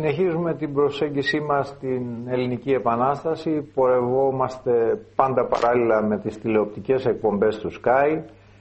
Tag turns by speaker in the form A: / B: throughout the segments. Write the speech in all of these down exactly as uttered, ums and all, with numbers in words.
A: συνεχίζουμε την προσέγγιση μας στην Ελληνική Επανάσταση. Πορευόμαστε πάντα παράλληλα με τις τηλεοπτικές εκπομπές του Sky.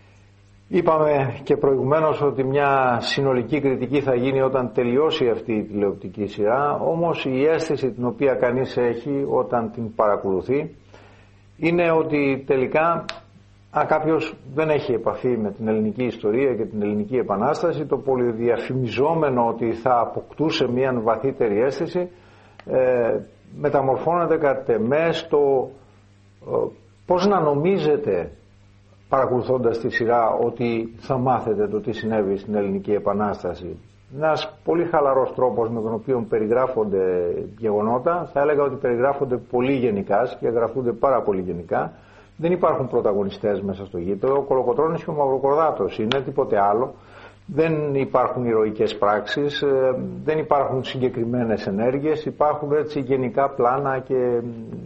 A: Είπαμε και προηγουμένως ότι μια συνολική κριτική θα γίνει όταν τελειώσει αυτή η τηλεοπτική σειρά, όμως η αίσθηση την οποία κανείς έχει όταν την παρακολουθεί είναι ότι τελικά αν κάποιος δεν έχει επαφή με την ελληνική ιστορία και την ελληνική επανάσταση, το πολυδιαφημιζόμενο ότι θα αποκτούσε μια βαθύτερη αίσθηση ε, μεταμορφώνεται κατ' εμέ στο ε, πώς να νομίζετε παρακολουθώντας τη σειρά ότι θα μάθετε το τι συνέβη στην ελληνική επανάσταση. Ένας πολύ χαλαρός τρόπος με τον οποίο περιγράφονται γεγονότα, θα έλεγα ότι περιγράφονται πολύ γενικά και γραφούνται πάρα πολύ γενικά. Δεν υπάρχουν πρωταγωνιστές μέσα στο γήπεδο. Ο Κολοκοτρώνης και ο Μαυροκορδάτος είναι, τίποτε άλλο. Δεν υπάρχουν ηρωικές πράξεις, δεν υπάρχουν συγκεκριμένες ενέργειες, υπάρχουν έτσι γενικά πλάνα και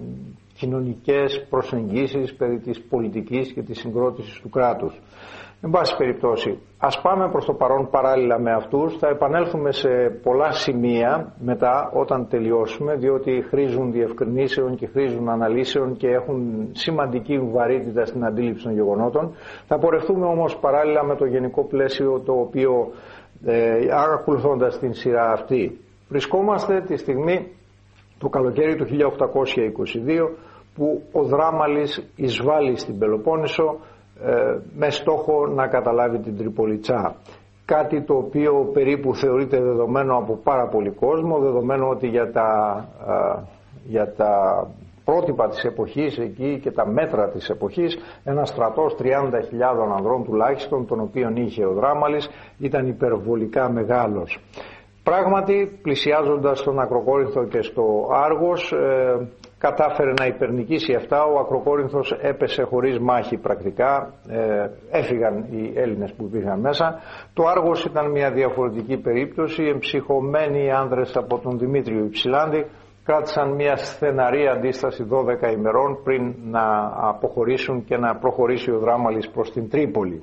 A: κοινωνικές προσεγγίσεις περί της πολιτικής και της συγκρότησης του κράτους. Εν πάση περιπτώσει, ας πάμε προς το παρόν παράλληλα με αυτούς. Θα επανέλθουμε σε πολλά σημεία μετά όταν τελειώσουμε, διότι χρήζουν διευκρινήσεων και χρήζουν αναλύσεων και έχουν σημαντική βαρύτητα στην αντίληψη των γεγονότων. Θα πορευτούμε όμως παράλληλα με το γενικό πλαίσιο το οποίο ε, ακολουθώντας την σειρά αυτή. Βρισκόμαστε τη στιγμή το καλοκαίρι του χίλια οκτακόσια είκοσι δύο που ο Δράμαλης εισβάλλει στην Πελοπόννησο με στόχο να καταλάβει την Τριπολιτσά. Κάτι το οποίο περίπου θεωρείται δεδομένο από πάρα πολύ κόσμο, δεδομένο ότι για τα, για τα πρότυπα της εποχής εκεί και τα μέτρα της εποχής ένας στρατός τριάντα χιλιάδων ανδρών τουλάχιστον, τον οποίον είχε ο Δράμαλης, ήταν υπερβολικά μεγάλος. Πράγματι, πλησιάζοντας στον Ακροκόρινθο και στο Άργος, ε, κατάφερε να υπερνικήσει αυτά. Ο Ακροκόρινθος έπεσε χωρίς μάχη πρακτικά, ε, έφυγαν οι Έλληνες που υπήρχαν μέσα. Το Άργος ήταν μια διαφορετική περίπτωση. Εμψυχωμένοι άνδρες από τον Δημήτριο Υψηλάντη κράτησαν μια στεναρή αντίσταση δώδεκα ημερών πριν να αποχωρήσουν και να προχωρήσει ο Δράμαλης προς την Τρίπολη.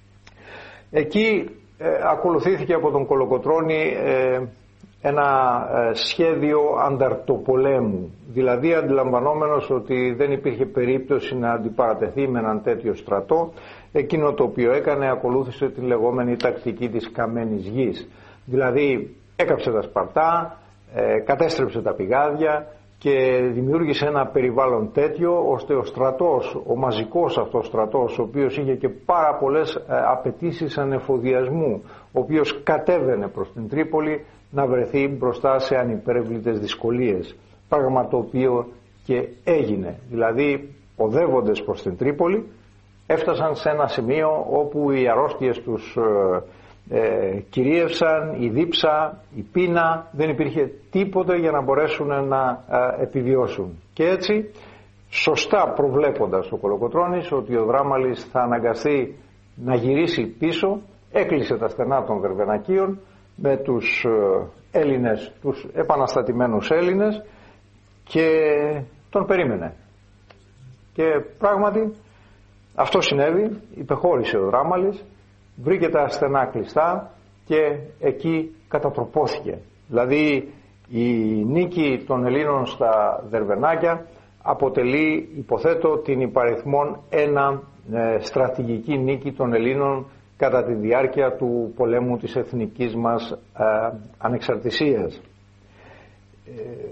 A: Εκεί ε, ακολουθήθηκε από τον Κολοκοτρώνη ε, ένα σχέδιο ανταρτοπολέμου, δηλαδή αντιλαμβανόμενος ότι δεν υπήρχε περίπτωση να αντιπαρατεθεί με έναν τέτοιο στρατό. Εκείνο το οποίο έκανε, ακολούθησε τη λεγόμενη τακτική της καμένης γης, δηλαδή έκαψε τα σπαρτά, κατέστρεψε τα πηγάδια και δημιούργησε ένα περιβάλλον τέτοιο ώστε ο στρατός, ο μαζικός αυτός στρατός, ο οποίος είχε και πάρα πολλές απαιτήσεις ανεφοδιασμού, ο οποίος κατέβαινε προς την Τρίπολη, να βρεθεί μπροστά σε ανυπέρβλητες δυσκολίες, πράγμα το οποίο και έγινε. Δηλαδή, οδεύοντες προς την Τρίπολη, έφτασαν σε ένα σημείο όπου οι αρρώστιες τους ε, ε, κυρίευσαν, η δίψα, η πείνα, δεν υπήρχε τίποτε για να μπορέσουν να ε, επιβιώσουν. Και έτσι, σωστά προβλέποντας ο Κολοκοτρώνης ότι ο Δράμαλης θα αναγκαστεί να γυρίσει πίσω, έκλεισε τα στενά των Δερβενακίων με τους Έλληνες, τους επαναστατημένους Έλληνες και τον περίμενε. Και πράγματι αυτό συνέβη, υπεχώρησε ο Δράμαλης, βρήκε τα στενά κλειστά και εκεί κατατροπώθηκε. Δηλαδή η νίκη των Ελλήνων στα Δερβενάκια αποτελεί, υποθέτω, την υπαριθμόν ένα ε, στρατηγική νίκη των Ελλήνων κατά τη διάρκεια του πολέμου της εθνικής μας ε, ανεξαρτησίας. Ε,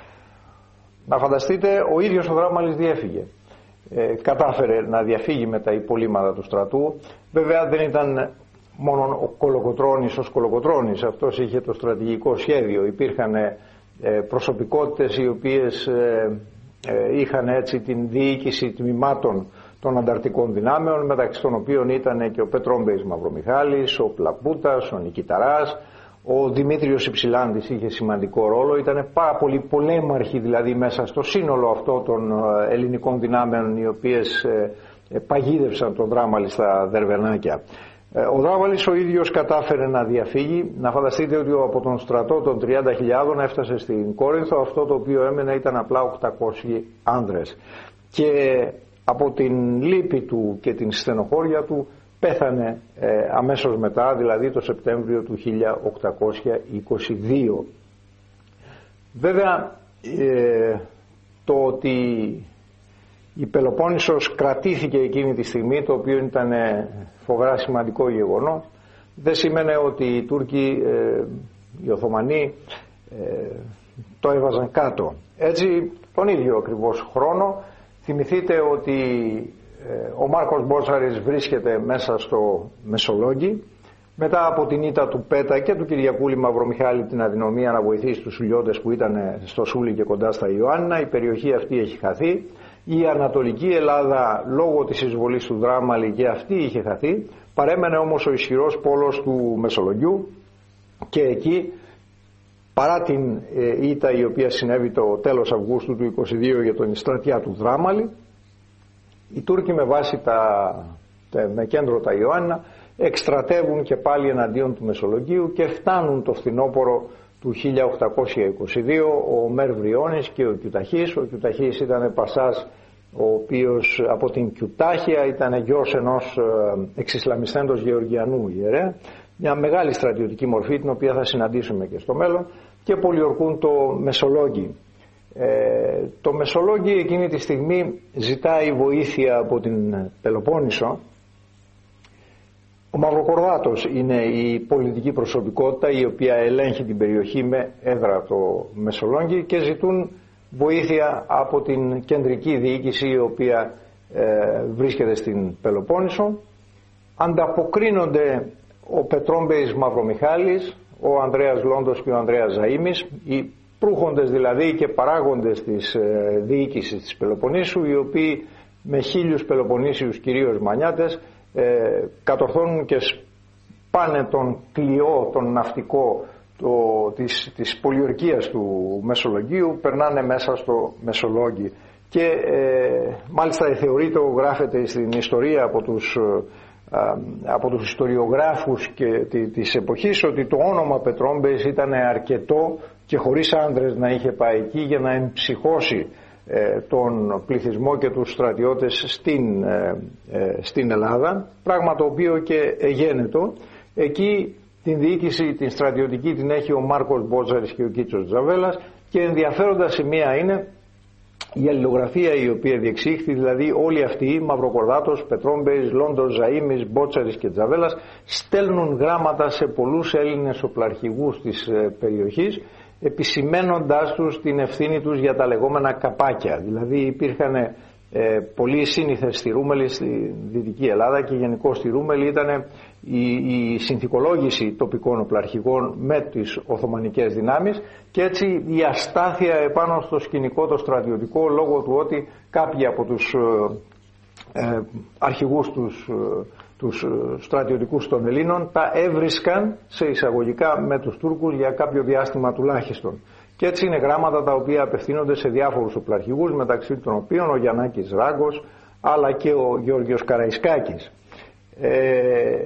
A: να φανταστείτε, ο ίδιος ο Δράμαλης διέφυγε. Ε, κατάφερε να διαφύγει με τα υπολείμματα του στρατού. Βέβαια δεν ήταν μόνο ο Κολοκοτρώνης ως Κολοκοτρώνης, αυτός είχε το στρατηγικό σχέδιο. Υπήρχαν ε, προσωπικότητες οι οποίες ε, ε, είχαν έτσι την διοίκηση τμήματων των ανταρτικών δυνάμεων, μεταξύ των οποίων ήταν και ο Πετρόμπεης Μαυρομιχάλης, ο Πλαπούτας, ο Νικηταράς, ο Δημήτριος Υψηλάντης είχε σημαντικό ρόλο. Ήταν πάρα πολλοί πολέμαρχοι δηλαδή μέσα στο σύνολο αυτό των ελληνικών δυνάμεων, οι οποίες παγίδευσαν τον Δράμαλη στα Δερβενάκια. Ο Δράμαλης ο ίδιος κατάφερε να διαφύγει. Να φανταστείτε ότι από τον στρατό των τριάντα χιλιάδων έφτασε στην Κόρινθο, αυτό το οποίο έμενε ήταν απλά οκτακόσιοι άνδρες. Και από την λύπη του και την στενοχώρια του πέθανε ε, αμέσως μετά, δηλαδή το Σεπτέμβριο του χίλια οκτακόσια είκοσι δύο. Βέβαια ε, το ότι η Πελοπόννησος κρατήθηκε εκείνη τη στιγμή, το οποίο ήταν φοβερά σημαντικό γεγονός, δεν σημαίνει ότι οι Τούρκοι, ε, οι Οθωμανοί ε, το έβαζαν κάτω. Έτσι τον ίδιο ακριβώς χρόνο θυμηθείτε ότι ε, ο Μάρκος Μπότσαρης βρίσκεται μέσα στο Μεσολόγγι μετά από την ήττα του Πέτα και του Κυριακούλη Μαυρομιχάλη την αδυναμία να βοηθήσει τους Σουλιώτες που ήταν στο Σούλι και κοντά στα Ιωάννινα. Η περιοχή αυτή έχει χαθεί. Η Ανατολική Ελλάδα λόγω της εισβολής του Δράμαλη και αυτή είχε χαθεί. Παρέμενε όμως ο ισχυρός πόλος του Μεσολογγιού και εκεί, παρά την ήττα η οποία συνέβη το τέλος Αυγούστου του είκοσι δύο για τον στρατιά του Δράμαλη, οι Τούρκοι με βάση τα, τα, με κέντρο τα Ιωάννινα εκστρατεύουν και πάλι εναντίον του Μεσολογγίου και φτάνουν το φθινόπωρο του χίλια οκτακόσια είκοσι δύο ο Μέρ Βριώνης και ο Κιουταχής. Ο Κιουταχής ήταν πασάς ο οποίος από την Κιουτάχια ήταν γιος ενός εξισλαμιστέντος Γεωργιανού ιερέα, μια μεγάλη στρατιωτική μορφή την οποία θα συναντήσουμε και στο μέλλον, και πολιορκούν το Μεσολόγγι. Ε, το Μεσολόγγι εκείνη τη στιγμή ζητάει βοήθεια από την Πελοπόννησο. Ο Μαυροκορδάτος είναι η πολιτική προσωπικότητα η οποία ελέγχει την περιοχή με έδρα το Μεσολόγγι και ζητούν βοήθεια από την κεντρική διοίκηση η οποία ε, βρίσκεται στην Πελοπόννησο. Ανταποκρίνονται ο Πετρόμπεης Μαυρομιχάλης, ο Ανδρέας Λόντος και ο Ανδρέας Ζαΐμης, οι προύχοντες δηλαδή και παράγοντες της ε, διοίκησης της Πελοποννήσου, οι οποίοι με χίλιους Πελοποννήσιους κυρίως μανιάτες ε, κατορθώνουν και σπάνε τον κλειό, τον ναυτικό το, της, της πολιορκίας του Μεσολογγίου, περνάνε μέσα στο Μεσολόγγι και ε, μάλιστα θεωρείται, γράφεται στην ιστορία από τους, ε, από τους ιστοριογράφους και τη, της εποχής, ότι το όνομα Πετρόμπεης ήταν αρκετό και χωρίς άνδρες να είχε πάει εκεί για να εμψυχώσει ε, τον πληθυσμό και τους στρατιώτες στην, ε, ε, στην Ελλάδα, πράγμα το οποίο και εγένετο. Εκεί την διοίκηση, την στρατιωτική την έχει ο Μάρκος Μπότσαρης και ο Κίτσος Τζαβέλας, και ενδιαφέροντα σημεία είναι η αλληλογραφία η οποία διεξήχθη, δηλαδή όλοι αυτοί, Μαυροκορδάτος, Πετρόμπεης, Λόντος, Ζαΐμης, Μπότσαρης και Τζαβέλας, στέλνουν γράμματα σε πολλούς Έλληνες οπλαρχηγούς της περιοχής, επισημένοντάς τους την ευθύνη τους για τα λεγόμενα καπάκια. Δηλαδή υπήρχαν ε, πολλοί σύνηθες στη Ρούμελη, στη Δυτική Ελλάδα, και γενικώς στη Ρούμελη ήταν η, η συνθηκολόγηση τοπικών οπλαρχηγών με τις Οθωμανικές δυνάμεις, και έτσι η αστάθεια επάνω στο σκηνικό το στρατιωτικό, λόγω του ότι κάποιοι από τους ε, ε, αρχηγούς τους, ε, τους στρατιωτικούς των Ελλήνων τα έβρισκαν σε εισαγωγικά με τους Τούρκους για κάποιο διάστημα τουλάχιστον. Και έτσι είναι γράμματα τα οποία απευθύνονται σε διάφορους οπλαρχηγούς, μεταξύ των οποίων ο Γιαννάκης Ράγκος αλλά και ο Γεώργιος Καραϊσκάκης. Ε,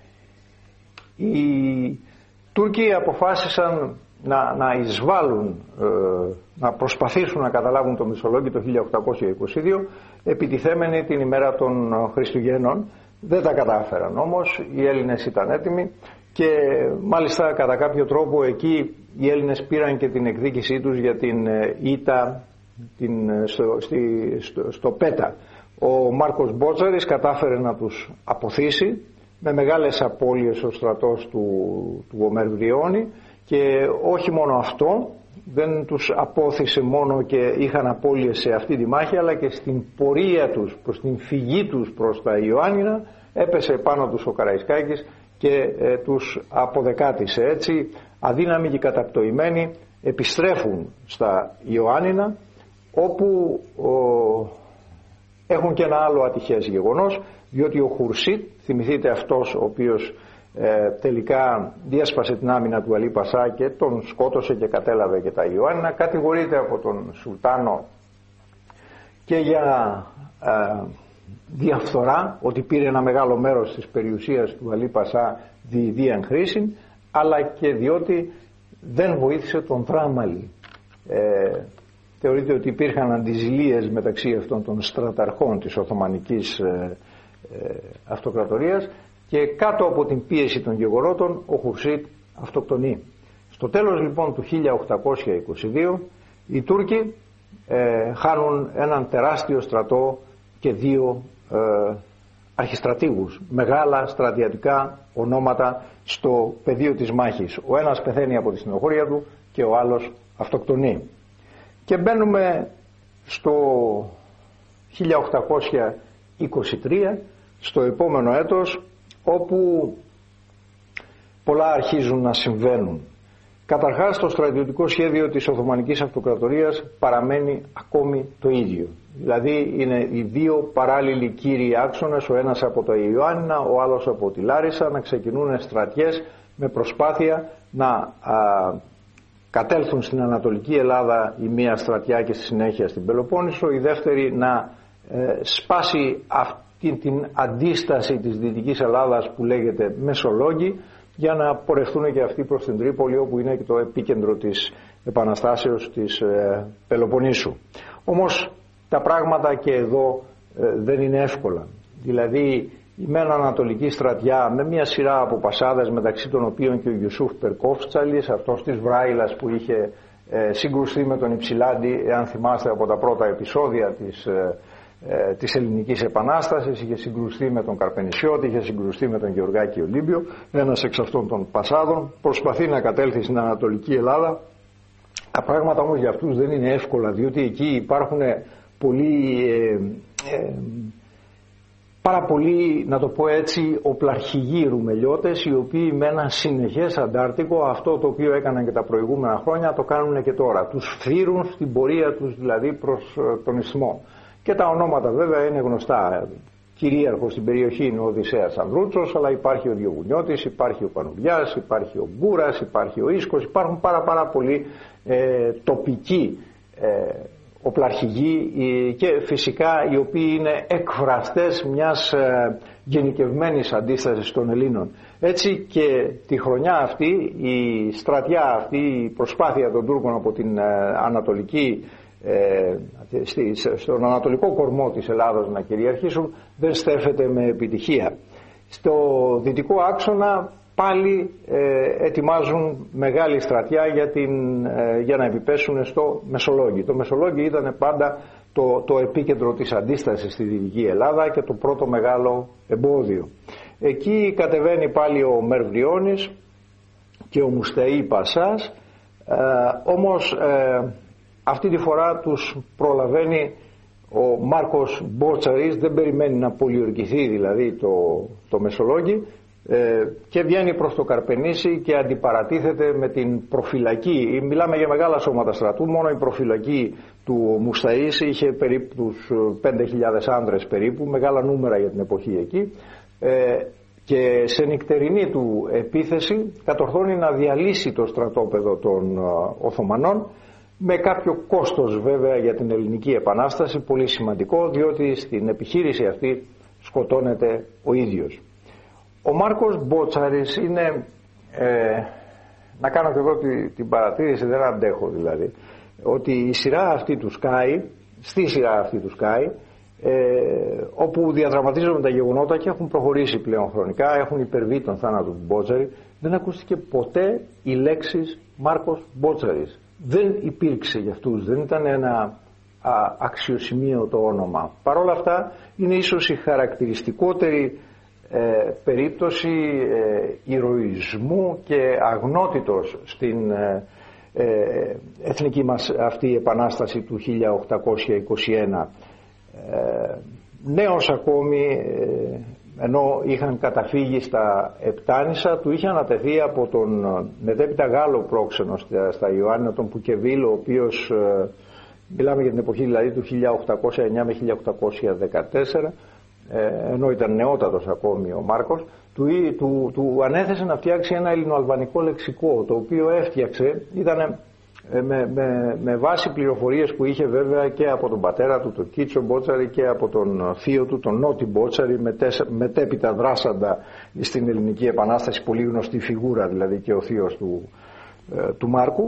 A: οι Τούρκοι αποφάσισαν να, να εισβάλλουν, ε, να προσπαθήσουν να καταλάβουν το Μεσολόγγι το χίλια οκτακόσια είκοσι δύο, επιτιθέμενοι την ημέρα των Χριστουγέννων. Δεν τα κατάφεραν όμως, οι Έλληνες ήταν έτοιμοι και μάλιστα κατά κάποιο τρόπο εκεί οι Έλληνες πήραν και την εκδίκησή τους για την ήττα την, στο, στη, στο, στο Πέτα. Ο Μάρκος Μπότσαρης κατάφερε να τους αποθήσει με μεγάλες απώλειες ο στρατός του, του Ομέρ Βριώνη, και όχι μόνο αυτό, δεν τους απόθησε μόνο και είχαν απώλειες σε αυτή τη μάχη, αλλά και στην πορεία τους προς την φυγή τους προς τα Ιωάννινα έπεσε πάνω τους ο Καραϊσκάκης και ε, τους αποδεκάτησε. Έτσι αδύναμοι και καταπτωημένοι επιστρέφουν στα Ιωάννινα, όπου ο, έχουν και ένα άλλο ατυχές γεγονός, διότι ο Χουρσίτ, θυμηθείτε αυτός ο οποίος ε, τελικά διέσπασε την άμυνα του Αλή Πασά και τον σκότωσε και κατέλαβε και τα Ιωάννινα, κατηγορείται από τον Σουλτάνο και για ε, διαφθορά, ότι πήρε ένα μεγάλο μέρος της περιουσίας του Αλή Πασά διηδίαν χρήση, αλλά και διότι δεν βοήθησε τον Δράμαλη. Ε, θεωρείται ότι υπήρχαν αντιζηλίες μεταξύ αυτών των στραταρχών της Οθωμανικής ε, ε, αυτοκρατορίας, και κάτω από την πίεση των γεγονότων ο Χουρσίτ αυτοκτονεί. Στο τέλος λοιπόν του χίλια οκτακόσια είκοσι δύο οι Τούρκοι ε, χάνουν έναν τεράστιο στρατό και δύο ε, αρχιστρατήγους, μεγάλα στρατιωτικά ονόματα στο πεδίο της μάχης. Ο ένας πεθαίνει από τη στενοχώρια του και ο άλλος αυτοκτονεί. Και μπαίνουμε στο χίλια οκτακόσια είκοσι τρία, στο επόμενο έτος, όπου πολλά αρχίζουν να συμβαίνουν. Καταρχάς, το στρατιωτικό σχέδιο της Οθωμανικής Αυτοκρατορίας παραμένει ακόμη το ίδιο. Δηλαδή είναι οι δύο παράλληλοι κύριοι άξονες, ο ένας από το Ιωάννινα, ο άλλος από τη Λάρισα, να ξεκινούν στρατιές με προσπάθεια να α, κατέλθουν στην Ανατολική Ελλάδα η μία στρατιά και στη συνέχεια στην Πελοπόννησο, η δεύτερη να ε, σπάσει αυτή την αντίσταση της Δυτικής Ελλάδας που λέγεται Μεσολόγγι, για να πορευτούν και αυτοί προς την Τρίπολη, όπου είναι και το επίκεντρο της επαναστάσεως της ε, Πελοποννήσου. Όμως τα πράγματα και εδώ ε, δεν είναι εύκολα. Δηλαδή η μεν Ανατολική στρατιά με μια σειρά από πασάδες, μεταξύ των οποίων και ο Γιουσούφ Περκόφτσαλης, αυτός της Βράιλας που είχε ε, συγκρουστεί με τον Υψηλάντη, εάν θυμάστε από τα πρώτα επεισόδια της ε, της Ελληνικής Επανάστασης, είχε συγκρουστεί με τον Καρπενησιώτη, είχε συγκρουστεί με τον Γεωργάκη Ολύμπιο, ένας εξ αυτών των πασάδων, προσπαθεί να κατέλθει στην Ανατολική Ελλάδα. Τα πράγματα όμως για αυτούς δεν είναι εύκολα, διότι εκεί υπάρχουν πολλοί, ε, ε, πάρα πολλοί, να το πω έτσι, οπλαρχηγοί ρουμελιώτες, οι οποίοι με ένα συνεχές αντάρτικο, αυτό το οποίο έκαναν και τα προηγούμενα χρόνια, το κάνουν και τώρα. Τους φύρουν στην πορεία τους δηλαδή προς τον Ισθμό. Και τα ονόματα βέβαια είναι γνωστά. Κυρίαρχος στην περιοχή είναι ο Οδυσσέας Ανδρούτσος, αλλά υπάρχει ο Διογουνιώτης, υπάρχει ο Πανουβιάς, υπάρχει ο Γκούρας, υπάρχει ο Ίσκος, υπάρχουν πάρα πάρα πολλοί ε, τοπικοί ε, οπλαρχηγοί ε, και φυσικά οι οποίοι είναι εκφραστές μιας ε, γενικευμένης αντίστασης των Ελλήνων. Έτσι και τη χρονιά αυτή η στρατιά αυτή, η προσπάθεια των Τούρκων από την ε, Ανατολική Ε, στον ανατολικό κορμό της Ελλάδος να κυριαρχήσουν δεν στέφεται με επιτυχία. Στο δυτικό άξονα πάλι ε, ετοιμάζουν μεγάλη στρατιά για, την, ε, για να επιπέσουν στο Μεσολόγγι. Το Μεσολόγγι ήταν πάντα το, το επίκεντρο της αντίστασης στη Δυτική Ελλάδα και το πρώτο μεγάλο εμπόδιο. Εκεί κατεβαίνει πάλι ο Μερβριώνης και ο Μουσταή Πασάς, ε, όμως ε, αυτή τη φορά τους προλαβαίνει ο Μάρκος Μπότσαρης, δεν περιμένει να πολιορκηθεί δηλαδή το, το Μεσολόγγι ε, και βγαίνει προς το Καρπενήσι και αντιπαρατίθεται με την προφυλακή. Μιλάμε για μεγάλα σώματα στρατού, μόνο η προφυλακή του Μουσταής είχε περίπου τους πέντε χιλιάδες άνδρες περίπου, μεγάλα νούμερα για την εποχή εκεί, ε, και σε νυχτερινή του επίθεση κατορθώνει να διαλύσει το στρατόπεδο των Οθωμανών, με κάποιο κόστος βέβαια για την Ελληνική Επανάσταση, πολύ σημαντικό, διότι στην επιχείρηση αυτή σκοτώνεται ο ίδιος. Ο Μάρκος Μπότσαρης είναι, ε, να κάνω και εγώ την παρατήρηση, δεν αντέχω δηλαδή, ότι η σειρά αυτή του Sky, στη σειρά αυτή του Sky, ε, όπου διαδραματίζονται τα γεγονότα και έχουν προχωρήσει πλέον χρονικά, έχουν υπερβεί τον θάνατο του Μπότσαρη, δεν ακούστηκε ποτέ η λέξη Μάρκος Μπότσαρης. Δεν υπήρξε για αυτούς, δεν ήταν ένα α, αξιοσημείωτο όνομα. Παρ' όλα αυτά είναι ίσως η χαρακτηριστικότερη ε, περίπτωση ε, ηρωισμού και αγνότητος στην ε, ε, εθνική μας αυτή επανάσταση του χίλια οκτακόσια είκοσι ένα. Ε, νέος ακόμη, ε, ενώ είχαν καταφύγει στα Επτάνησα, του είχε ανατεθεί από τον μετέπειτα Γάλλο πρόξενο στα, στα Ιωάννινα, τον Πουκεβίλο, ο οποίος, ε, μιλάμε για την εποχή δηλαδή του χίλια οκτακόσια εννιά με χίλια οκτακόσια δεκατέσσερα, ε, ενώ ήταν νεότατος ακόμη ο Μάρκος, του, του, του ανέθεσε να φτιάξει ένα ελληνοαλβανικό λεξικό, το οποίο έφτιαξε, ήταν με, με, με βάση πληροφορίες που είχε βέβαια και από τον πατέρα του, τον Κίτσο Μπότσαρη, και από τον θείο του, τον Νότι Μπότσαρη, μετέπειτα δράσαντα στην Ελληνική Επανάσταση, πολύ γνωστή φιγούρα δηλαδή και ο θείος του, ε, του Μάρκου,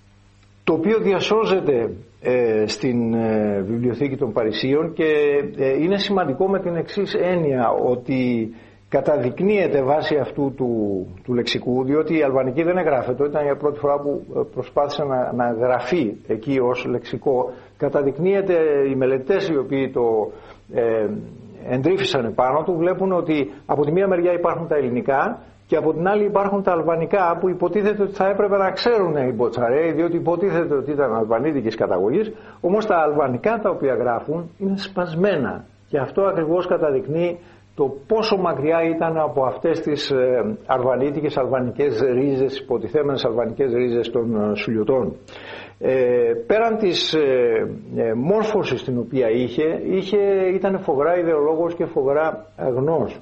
A: το οποίο διασώζεται ε, στην ε, Βιβλιοθήκη των Παρισίων και ε, είναι σημαντικό με την εξής έννοια, ότι καταδεικνύεται βάσει αυτού του, του λεξικού, διότι η αλβανική δεν εγγράφεται, ήταν η πρώτη φορά που προσπάθησε να, να γραφεί εκεί ως λεξικό. Καταδεικνύεται, οι μελετητές οι οποίοι το ε, εντρίφησαν επάνω του βλέπουν ότι από τη μία μεριά υπάρχουν τα ελληνικά και από την άλλη υπάρχουν τα αλβανικά, που υποτίθεται ότι θα έπρεπε να ξέρουν οι Μποτσαρέοι, διότι υποτίθεται ότι ήταν αλβανίτικης καταγωγής, όμως τα αλβανικά τα οποία γράφουν είναι σπασμένα, και αυτό ακριβώς καταδεικνύει το πόσο μακριά ήταν από αυτές τις αλβανίτικες, αλβανικές ρίζες, υποτιθέμενες αλβανικές ρίζες των Σουλιωτών. Ε, πέραν της ε, ε, μόρφωσης την οποία είχε, είχε ήταν φοβερά ιδεολόγος και φοβερά γνός.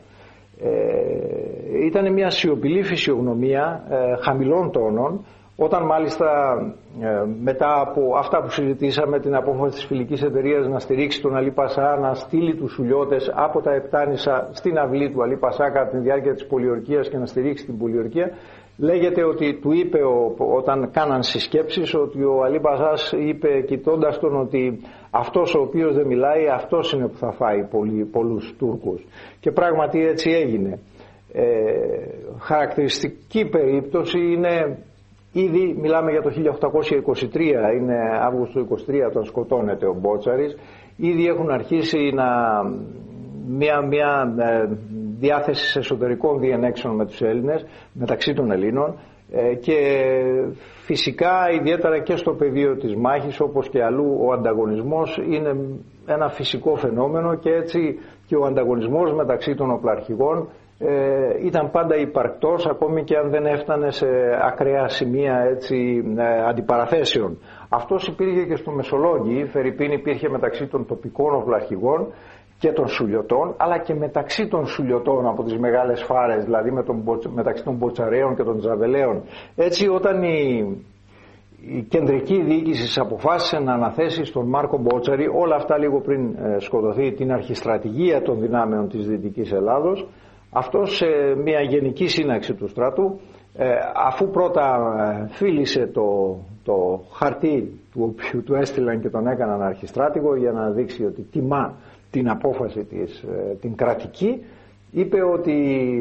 A: Ε, ήταν μια σιωπηλή φυσιογνωμία ε, χαμηλών τόνων, όταν μάλιστα ε, μετά από αυτά που συζητήσαμε, την απόφαση της φιλικής εταιρείας να στηρίξει τον Αλή Πασά, να στείλει τους Σουλιώτες από τα Επτάνησα στην αυλή του Αλή Πασά κατά τη διάρκεια της πολιορκίας και να στηρίξει την πολιορκία, λέγεται ότι του είπε ο, όταν κάναν συσκέψεις, ότι ο Αλή Πασάς είπε κοιτώντας τον ότι αυτός ο οποίος δεν μιλάει, αυτός είναι που θα φάει πολλοί, πολλούς Τούρκους, και πράγματι έτσι έγινε. Ε, χαρακτηριστική περίπτωση είναι, ήδη μιλάμε για το χίλια οκτακόσια είκοσι τρία, είναι Αύγουστο είκοσι τρία όταν σκοτώνεται ο Μπότσαρης, ήδη έχουν αρχίσει να, μια, μια ε, διάθεση εσωτερικών διενέξεων με τους Έλληνες, μεταξύ των Ελλήνων, ε, και φυσικά ιδιαίτερα και στο πεδίο της μάχης όπως και αλλού ο ανταγωνισμός είναι ένα φυσικό φαινόμενο, και έτσι και ο ανταγωνισμός μεταξύ των οπλαρχηγών Ε, ήταν πάντα υπαρκτός, ακόμη και αν δεν έφτανε σε ακραία σημεία έτσι, ε, αντιπαραθέσεων. Αυτός υπήρχε και στο Μεσολόγγι. Φερρυπίν υπήρχε μεταξύ των τοπικών οπλαρχηγών και των Σουλιωτών, αλλά και μεταξύ των Σουλιωτών από τις μεγάλες φάρες, δηλαδή με τον, μεταξύ των Μποτσαρέων και των Τζαβελέων. Έτσι, όταν η, η κεντρική διοίκηση αποφάσισε να αναθέσει στον Μάρκο Μπότσαρη, όλα αυτά λίγο πριν ε, σκοτωθεί, την αρχιστρατηγία των δυνάμεων της Δυτικής Ελλάδος, αυτός σε μια γενική σύναξη του στρατού, ε, αφού πρώτα ε, φίλησε το, το χαρτί του οποίου του έστειλαν και τον έκαναν αρχιστράτηγο για να δείξει ότι τιμά την απόφαση της, ε, την κρατική, είπε ότι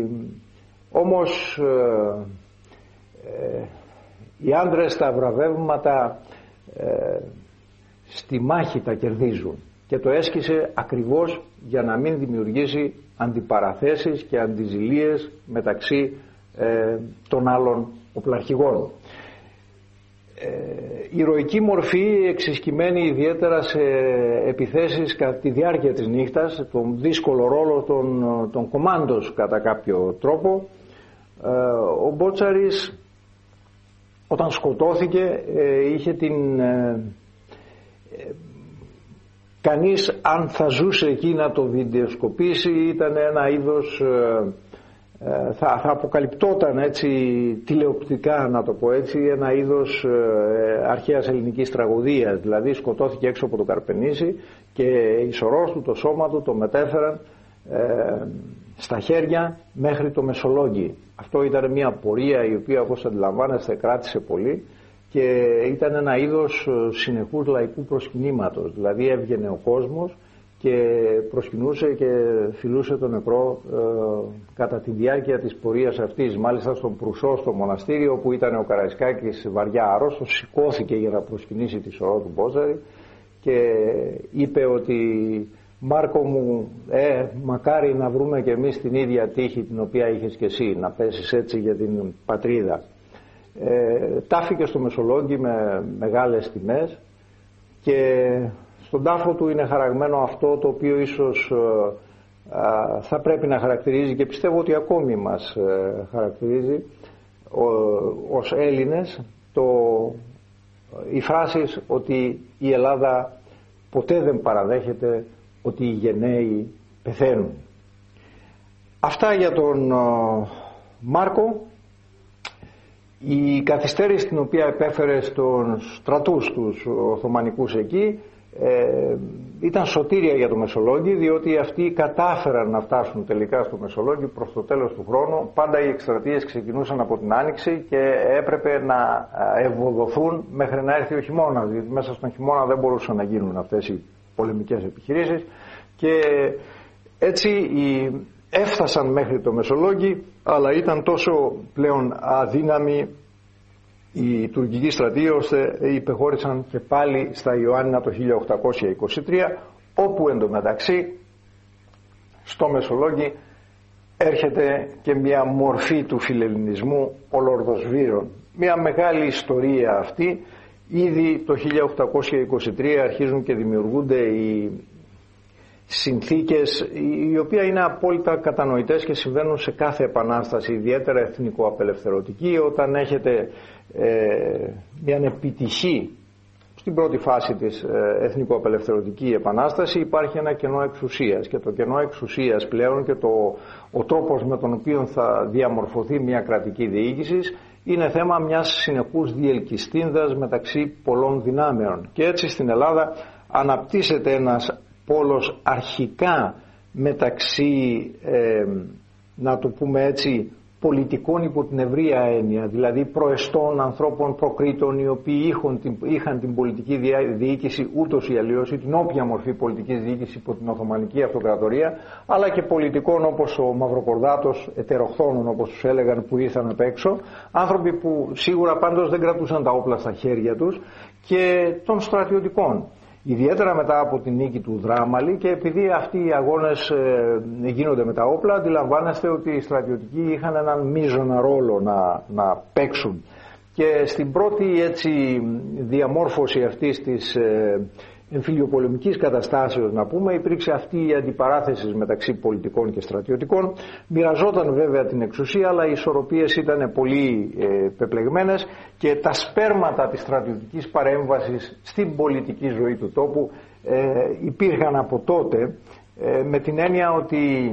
A: όμως ε, ε, οι άντρες τα βραβεύματα ε, στη μάχη τα κερδίζουν, και το έσκησε ακριβώς για να μην δημιουργήσει αντιπαραθέσεις και αντιζηλίες μεταξύ ε, των άλλων οπλαρχηγών. Ε, η ηρωική μορφή, εξισκημένη ιδιαίτερα σε επιθέσεις κατά τη διάρκεια της νύχτας, τον δύσκολο ρόλο των, των κομάντος κατά κάποιο τρόπο, ε, ο Μπότσαρης όταν σκοτώθηκε ε, είχε την... Ε, ε, κανείς αν θα ζούσε εκεί να το βιντεοσκοπήσει, ήταν ένα είδος, ε, θα, θα αποκαλυπτόταν έτσι τηλεοπτικά, να το πω έτσι, ένα είδος ε, αρχαίας ελληνικής τραγωδίας. Δηλαδή σκοτώθηκε έξω από το Καρπενήσι και η σωρός του, το σώμα του το μετέφεραν ε, στα χέρια μέχρι το Μεσολόγγι. Αυτό ήταν μια πορεία η οποία, όπως αντιλαμβάνεστε, κράτησε πολύ και ήταν ένα είδος συνεχούς λαϊκού προσκυνήματος. Δηλαδή έβγαινε ο κόσμος και προσκυνούσε και φιλούσε τον νεκρό ε, κατά τη διάρκεια της πορείας αυτής. Μάλιστα στον Προυσό, στο μοναστήριο που ήταν ο Καραϊσκάκης βαριά άρρωστος, σηκώθηκε για να προσκυνήσει τη σωρό του Μπότσαρη και είπε ότι «Μάρκο μου, ε, μακάρι να βρούμε και εμείς την ίδια τύχη την οποία είχες και εσύ, να πέσεις έτσι για την πατρίδα». Ε, τάφηκε στο Μεσολόγγι με μεγάλες τιμές και στον τάφο του είναι χαραγμένο αυτό το οποίο ίσως ε, ε, θα πρέπει να χαρακτηρίζει, και πιστεύω ότι ακόμη μας ε, χαρακτηρίζει ο, ως Έλληνες, το, οι φράσεις ότι η Ελλάδα ποτέ δεν παραδέχεται ότι οι γενναίοι πεθαίνουν. Αυτά για τον ε, Μάρκο. Η καθυστέρηση την οποία επέφερε στους στρατούς τους Οθωμανικούς εκεί ε, ήταν σωτήρια για το Μεσολόγγι, διότι αυτοί κατάφεραν να φτάσουν τελικά στο Μεσολόγγι προς το τέλος του χρόνου. Πάντα οι εκστρατείες ξεκινούσαν από την Άνοιξη και έπρεπε να ευοδοθούν μέχρι να έρθει ο χειμώνας, διότι μέσα στον χειμώνα δεν μπορούσαν να γίνουν αυτές οι πολεμικές επιχειρήσεις, και έτσι η έφτασαν μέχρι το Μεσολόγγι, αλλά ήταν τόσο πλέον αδύναμοι οι τουρκικοί στρατοί ώστε υπεχώρησαν και πάλι στα Ιωάννινα το χίλια οκτακόσια είκοσι τρία, όπου εντωμεταξύ στο Μεσολόγγι έρχεται και μια μορφή του φιλελληνισμού, ο Λορδοσβήρων. Μια μεγάλη ιστορία αυτή. Ήδη το χίλια οκτακόσια είκοσι τρία αρχίζουν και δημιουργούνται οι συνθήκες, οι οποίες είναι απόλυτα κατανοητές και συμβαίνουν σε κάθε επανάσταση, ιδιαίτερα εθνικοαπελευθερωτική, όταν έχετε ε, μια επιτυχή στην πρώτη φάση της ε, εθνικοαπελευθερωτική επανάσταση, υπάρχει ένα κενό εξουσίας, και το κενό εξουσίας πλέον και το, ο τρόπος με τον οποίο θα διαμορφωθεί μια κρατική διοίκηση είναι θέμα μιας συνεχούς διελκυστίνδας μεταξύ πολλών δυνάμεων. Και έτσι στην Ελλάδα αναπτύσσεται ένας πόλος αρχικά μεταξύ, ε, να το πούμε έτσι, πολιτικών υπό την ευρεία έννοια, δηλαδή προεστών ανθρώπων προκρίτων, οι οποίοι είχαν την, είχαν την πολιτική διοίκηση ούτως ή αλλιώς, ή την όποια μορφή πολιτικής διοίκηση υπό την Οθωμανική Αυτοκρατορία, αλλά και πολιτικών όπως ο Μαυροκορδάτος, ετεροχθόνων όπως τους έλεγαν, που ήρθαν απ' έξω, άνθρωποι που σίγουρα πάντως δεν κρατούσαν τα όπλα στα χέρια τους, και των στρατιωτικών. Ιδιαίτερα μετά από την νίκη του Δράμαλη, και επειδή αυτοί οι αγώνες ε, γίνονται με τα όπλα, αντιλαμβάνεστε ότι οι στρατιωτικοί είχαν έναν μείζωνα ρόλο να, να παίξουν. Και στην πρώτη έτσι διαμόρφωση αυτής της ε, εμφυλιοπολεμικής καταστάσεως, να πούμε, υπήρξε αυτή η αντιπαράθεση μεταξύ πολιτικών και στρατιωτικών. Μοιραζόταν βέβαια την εξουσία, αλλά οι ισορροπίες ήταν πολύ ε, πεπλεγμένες, και τα σπέρματα της στρατιωτικής παρέμβασης στην πολιτική ζωή του τόπου ε, υπήρχαν από τότε, ε, με την έννοια ότι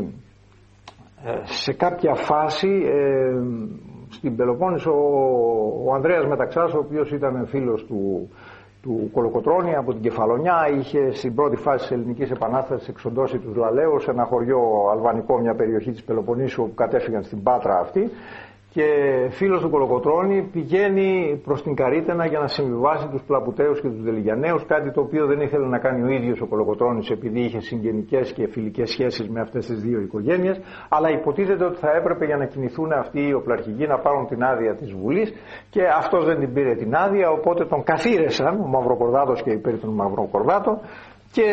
A: ε, σε κάποια φάση ε, στην Πελοπόννησο ο, ο Ανδρέας Μεταξάς, ο οποίος ήταν φίλος του του Κολοκοτρώνη από την Κεφαλονιά, είχε στην πρώτη φάση της Ελληνικής Επανάστασης εξοντώσει τους Λαλαίους σε ένα χωριό αλβανικό, μια περιοχή της Πελοποννήσου, που κατέφυγαν στην Πάτρα αυτή, και φίλος του Κολοκοτρώνη πηγαίνει προς την Καρύτενα για να συμβιβάσει τους Πλαπουταίους και τους Δελιγιανναίους, κάτι το οποίο δεν ήθελε να κάνει ο ίδιος ο Κολοκοτρώνης, επειδή είχε συγγενικές και φιλικές σχέσεις με αυτές τις δύο οικογένειες, αλλά υποτίθεται ότι θα έπρεπε για να κινηθούν αυτοί οι οπλαρχηγοί να πάρουν την άδεια της Βουλής, και αυτός δεν την πήρε την άδεια, οπότε τον καθήρεσαν, ο Μαυροκορδάτος και υπέρ των Μαυροκορδάτων, και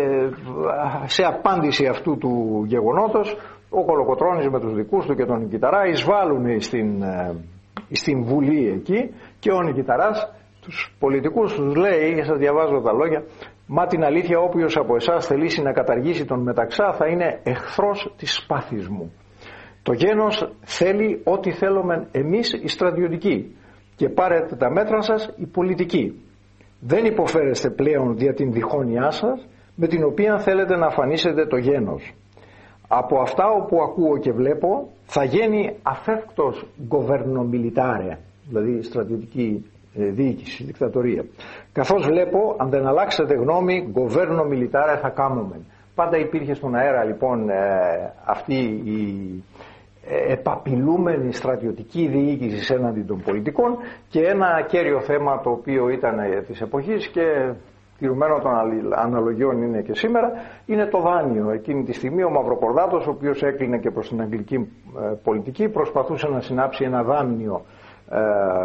A: σε απάντηση αυτού του γεγονότος ο Κολοκοτρώνης με τους δικούς του και τον Νικηταρά εισβάλλουν στην, στην Βουλή εκεί, και ο Νικηταράς τους πολιτικούς τους λέει, και σας διαβάζω τα λόγια: «Μα την αλήθεια, όποιος από εσάς θελήσει να καταργήσει τον Μεταξά θα είναι εχθρός της σπάθης μου. Το γένος θέλει ό,τι θέλουμε εμείς οι στρατιωτικοί, και πάρετε τα μέτρα σας οι πολιτικοί. Δεν υποφέρεστε πλέον δια την διχόνοιά σας, με την οποία θέλετε να αφανίσετε το γένος. Από αυτά όπου ακούω και βλέπω θα γίνει αφεύκτος governo-militare», δηλαδή στρατιωτική διοίκηση, δικτατορία. «Καθώς βλέπω, αν δεν αλλάξετε γνώμη, governo-militare θα κάνουμε». Πάντα υπήρχε στον αέρα λοιπόν αυτή η επαπειλούμενη στρατιωτική διοίκηση έναντι των πολιτικών, και ένα κέριο θέμα το οποίο ήταν της εποχής και τηρουμένο των αναλογιών είναι και σήμερα, είναι το δάνειο. Εκείνη τη στιγμή ο Μαυροκορδάτος, ο οποίος έκλεινε και προς την αγγλική πολιτική, προσπαθούσε να συνάψει ένα δάνειο ε,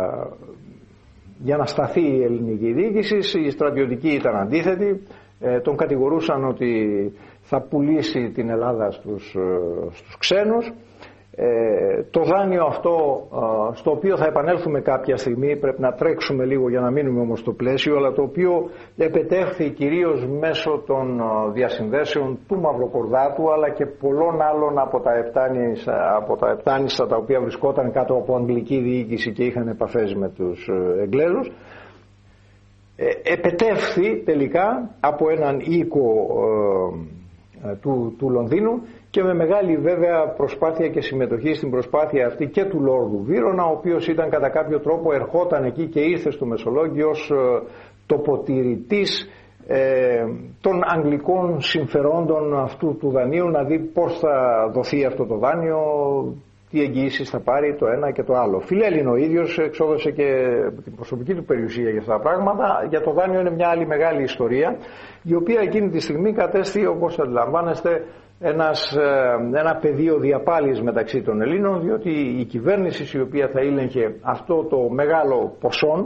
A: για να σταθεί η ελληνική διοίκηση. Οι στρατιωτικοί ήταν αντίθετοι, ε, τον κατηγορούσαν ότι θα πουλήσει την Ελλάδα στους, ε, στους ξένους. Ε, το δάνειο αυτό, ε, στο οποίο θα επανέλθουμε κάποια στιγμή, πρέπει να τρέξουμε λίγο για να μείνουμε όμως στο πλαίσιο, αλλά το οποίο επετεύχθη κυρίως μέσω των ε, διασυνδέσεων του Μαυροκορδάτου, αλλά και πολλών άλλων από τα επτάνησα, από τα, επτάνησα τα οποία βρισκόταν κάτω από αγγλική διοίκηση και είχαν επαφές με τους ε, Εγγλέζους. Ε, επετεύχθη τελικά από έναν οίκο ε, ε, του, του Λονδίνου, και με μεγάλη βέβαια προσπάθεια και συμμετοχή στην προσπάθεια αυτή και του Λόρδου Βύρωνα, ο οποίος ήταν κατά κάποιο τρόπο, ερχόταν εκεί και ήρθε στο Μεσολόγγιο ως ε, τοποτηρητής ε, των αγγλικών συμφερόντων αυτού του δανείου, να δει πώς θα δοθεί αυτό το δάνειο, τι εγγυήσεις θα πάρει το ένα και το άλλο. Φιλέλληνο ο ίδιος εξόδωσε και την προσωπική του περιουσία για αυτά τα πράγματα. Για το δάνειο είναι μια άλλη μεγάλη ιστορία, η οποία εκείνη τη στιγμή κατέστη, όπως αντιλαμβάνεστε, ένας, ένα πεδίο διαπάλης μεταξύ των Ελλήνων, διότι η κυβέρνηση η οποία θα ήλεγχε αυτό το μεγάλο ποσό,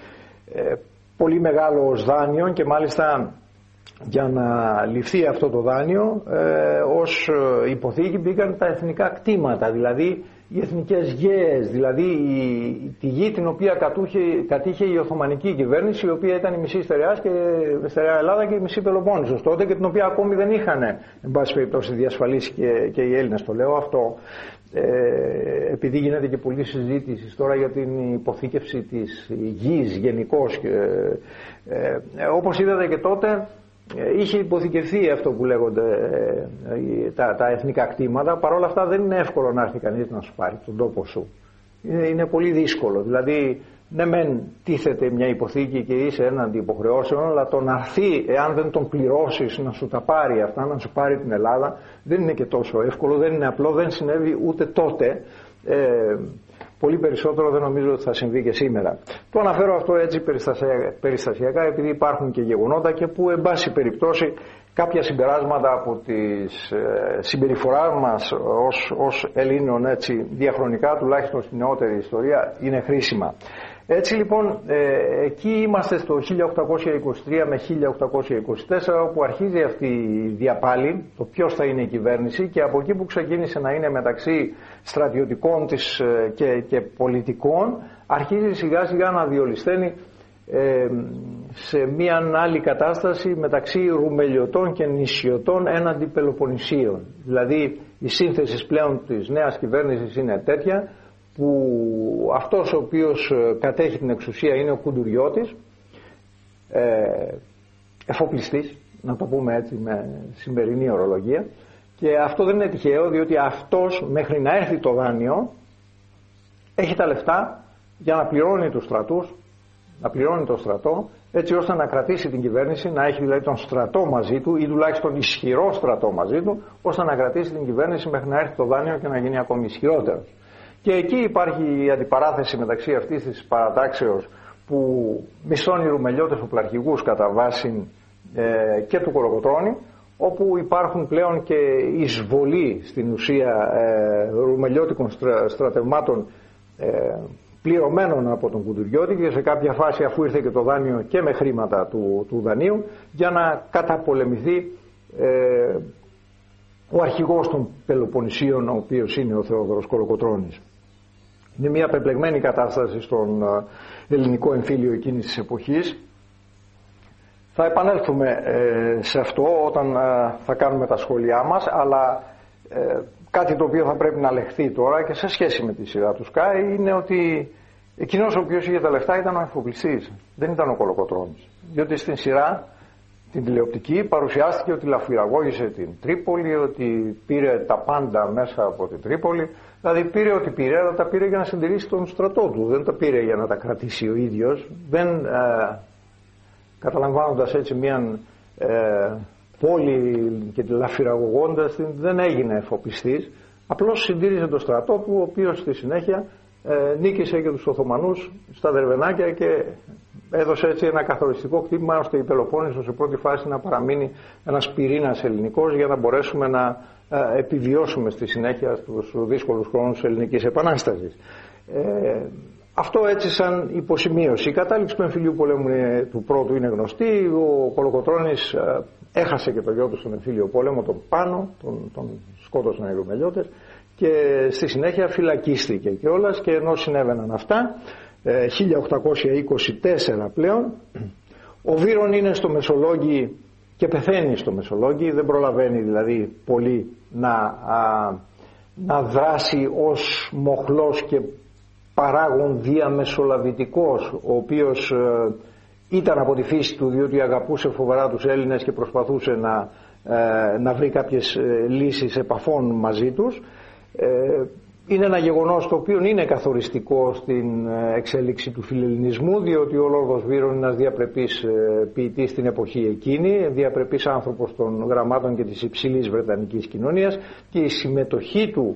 A: πολύ μεγάλο ως δάνειο, και μάλιστα για να ληφθεί αυτό το δάνειο ε, ως υποθήκη μπήκαν τα εθνικά κτήματα, δηλαδή οι εθνικές γέες, δηλαδή η, τη γη την οποία κατούχε, κατήχε η Οθωμανική κυβέρνηση, η οποία ήταν η μισή στερεάς και στερεά Ελλάδα και η μισή Πελοπόννησος τότε, και την οποία ακόμη δεν είχαν εν πάση περιπτώσει διασφαλίσει και, και οι Έλληνες. Το λέω αυτό ε, επειδή γίνεται και πολλή συζήτηση τώρα για την υποθήκευση της γης γενικώς, και, ε, ε, όπως είδατε και τότε είχε υποθηκευθεί αυτό που λέγονται ε, τα, τα εθνικά κτήματα. Παρ' όλα αυτά δεν είναι εύκολο να έρθει κανείς να σου πάρει τον τόπο σου. Είναι, είναι πολύ δύσκολο. Δηλαδή, ναι μεν τίθεται μια υποθήκη και είσαι έναντι υποχρεώσεων, αλλά το να έρθει, εάν δεν τον πληρώσεις, να σου τα πάρει αυτά, να σου πάρει την Ελλάδα, δεν είναι και τόσο εύκολο, δεν είναι απλό, δεν συνέβη ούτε τότε. Ε, Πολύ περισσότερο δεν νομίζω ότι θα συμβεί και σήμερα. Το αναφέρω αυτό έτσι περιστασιακά, επειδή υπάρχουν και γεγονότα και που εν πάση περιπτώσει κάποια συμπεράσματα από τη συμπεριφορά μας ως, ως Ελλήνων, έτσι, διαχρονικά, τουλάχιστον στην νεότερη ιστορία, είναι χρήσιμα. Έτσι λοιπόν, ε, εκεί είμαστε στο χίλια οκτακόσια είκοσι τρία με χίλια οκτακόσια είκοσι τέσσερα, όπου αρχίζει αυτή η διαπάλη, το ποιος θα είναι η κυβέρνηση, και από εκεί που ξεκίνησε να είναι μεταξύ στρατιωτικών της και, και πολιτικών, αρχίζει σιγά σιγά να διολυσθένει ε, σε μια άλλη κατάσταση μεταξύ Ρουμελιωτών και Νησιωτών έναντι Πελοποννησίων. Δηλαδή η σύνθεση πλέον της νέας κυβέρνησης είναι τέτοια, που αυτός ο οποίος κατέχει την εξουσία είναι ο Κουντουριώτης, ε, εφοπλιστής, να το πούμε έτσι με σημερινή ορολογία, και αυτό δεν είναι τυχαίο, διότι αυτός μέχρι να έρθει το δάνειο έχει τα λεφτά για να πληρώνει τους στρατούς, να πληρώνει το στρατό, έτσι ώστε να κρατήσει την κυβέρνηση, να έχει δηλαδή τον στρατό μαζί του, ή τουλάχιστον ισχυρό στρατό μαζί του, ώστε να κρατήσει την κυβέρνηση μέχρι να έρθει το δάνειο και να γίνει ακόμη ισχυρότερο. Και εκεί υπάρχει η αντιπαράθεση μεταξύ αυτής της παρατάξεως που μισθώνει οι Ρουμελιώτες οπλαρχηγούς κατά βάση ε, και του Κολοκοτρώνη, όπου υπάρχουν πλέον και εισβολή στην ουσία ε, ρουμελιώτικων στρα, στρατευμάτων ε, πληρωμένων από τον Κουντουριώτη, και σε κάποια φάση, αφού ήρθε και το δάνειο και με χρήματα του, του δανείου, για να καταπολεμηθεί ε, ο αρχηγός των Πελοποννησίων, ο οποίος είναι ο Θεόδωρος Κολοκοτρώνης. Είναι μια πεπλεγμένη κατάσταση στον ελληνικό εμφύλιο εκείνης της εποχής. Θα επανέλθουμε ε, σε αυτό όταν ε, θα κάνουμε τα σχόλιά μας, αλλά ε, κάτι το οποίο θα πρέπει να λεχθεί τώρα και σε σχέση με τη σειρά του Sky είναι ότι εκείνος ο οποίος είχε τα λεφτά ήταν ο εφοπλιστής, δεν ήταν ο Κολοκοτρώνης. Διότι στην σειρά, την τηλεοπτική, παρουσιάστηκε ότι λαφυραγώγησε την Τρίπολη, ότι πήρε τα πάντα μέσα από την Τρίπολη. Δηλαδή πήρε ό,τι πήρε, αλλά τα πήρε για να συντηρήσει τον στρατό του, δεν τα πήρε για να τα κρατήσει ο ίδιος. Δεν, ε, καταλαμβάνοντας έτσι μια ε, πόλη και τη λαφυραγωγώντας την, δεν έγινε εφοπλιστής, απλώς συντήρησε τον στρατό του, ο οποίος στη συνέχεια ε, νίκησε και τους Οθωμανούς στα Δερβενάκια και έδωσε έτσι ένα καθοριστικό κτύπημα, ώστε η Πελοπόννησος σε πρώτη φάση να παραμείνει ένας πυρήνας ελληνικός, για να μπορέσουμε να ε, επιβιώσουμε στη συνέχεια στους δύσκολους χρόνους της Ελληνικής Επανάστασης. Ε, αυτό έτσι σαν υποσημείωση. Η κατάληξη του εμφυλίου πολέμου είναι, του πρώτου είναι γνωστή. Ο Κολοκοτρώνης ε, έχασε και το γιο του στον εμφύλιο πόλεμο, τον Πάνο, τον, τον σκότωσαν οι Ρουμελιώτες, και στη συνέχεια φυλακίστηκε κιόλας. Και ενώ συνέβαιναν αυτά, ε, χίλια οκτακόσια είκοσι τέσσερα πλέον, ο Βύρον είναι στο Μεσολόγγι και πεθαίνει στο Μεσολόγγι, δεν προλαβαίνει δηλαδή πολύ να, α, να δράσει ως μοχλός και παράγων διαμεσολαβητικός, ο οποίος ε, ήταν από τη φύση του, διότι αγαπούσε φοβερά τους Έλληνες και προσπαθούσε να, ε, να βρει κάποιες ε, λύσεις επαφών μαζί τους. Ε, είναι ένα γεγονός το οποίο είναι καθοριστικό στην εξέλιξη του φιλελληνισμού, διότι ο Λόρδος Βύρον είναι ένας διαπρεπής ποιητής στην εποχή εκείνη, διαπρεπής άνθρωπος των γραμμάτων και της υψηλής βρετανικής κοινωνίας, και η συμμετοχή του